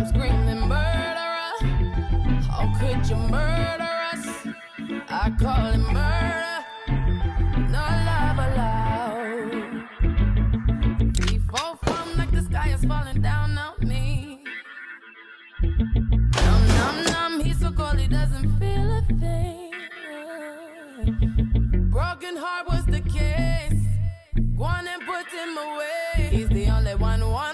I'm screaming murderer. How could you murder us? I call it murder. No love allowed. 3, 4 from like the sky is falling down on me. Numb, numb, numb. He's so cold he doesn't feel a thing. Broken heart was the case. Go on and put him away. He's the only one.